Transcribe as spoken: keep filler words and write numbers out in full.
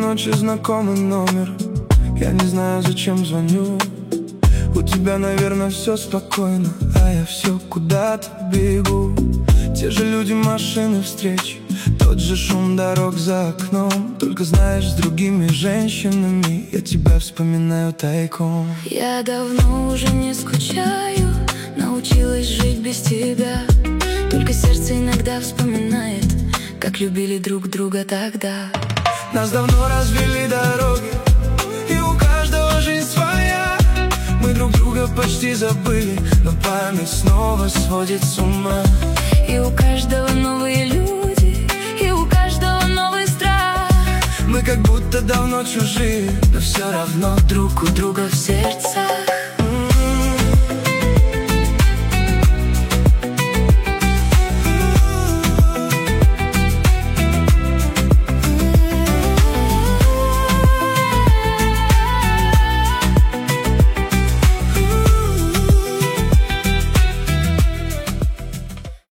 ночи знакомый номер. Я не знаю, зачем звоню. У тебя, наверное, все спокойно, а я все куда-то бегу. Те же люди, машины, встречи, тот же шум дорог за окном. Только знаешь, с другими женщинами я тебя вспоминаю тайком. Я давно уже не скучаю, научилась жить без тебя. Только сердце иногда вспоминает, как любили друг друга тогда. Нас давно развели дороги, и у каждого жизнь своя. Мы друг друга почти забыли, но память снова сводит с ума. И у каждого новые люди, и у каждого новый страх. Мы как будто давно чужие, но все равно друг у друга в сердцах.